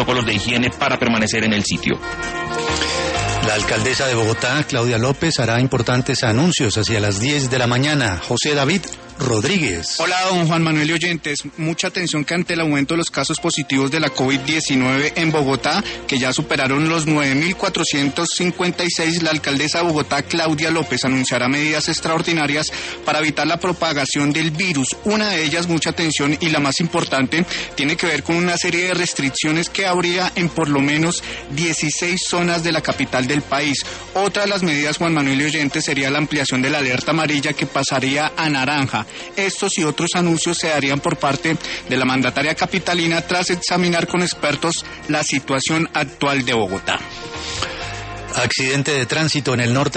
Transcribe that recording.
protocolos de higiene para permanecer en el sitio. La alcaldesa de Bogotá, Claudia López, hará importantes anuncios hacia las 10 de la mañana. José David Rodríguez. Hola, don Juan Manuel y oyentes. Mucha atención que ante el aumento de los casos positivos de la COVID-19 en Bogotá, que ya superaron los 9.456, la alcaldesa de Bogotá, Claudia López, anunciará medidas extraordinarias para evitar la propagación del virus. Una de ellas, mucha atención, y la más importante, tiene que ver con una serie de restricciones que habría en por lo menos 16 zonas de la capital del país. Otra de las medidas, Juan Manuel y oyentes, sería la ampliación de la alerta amarilla, que pasaría a naranja. Estos y otros anuncios se darían por parte de la mandataria capitalina tras examinar con expertos la situación actual de Bogotá. Accidente de tránsito en el norte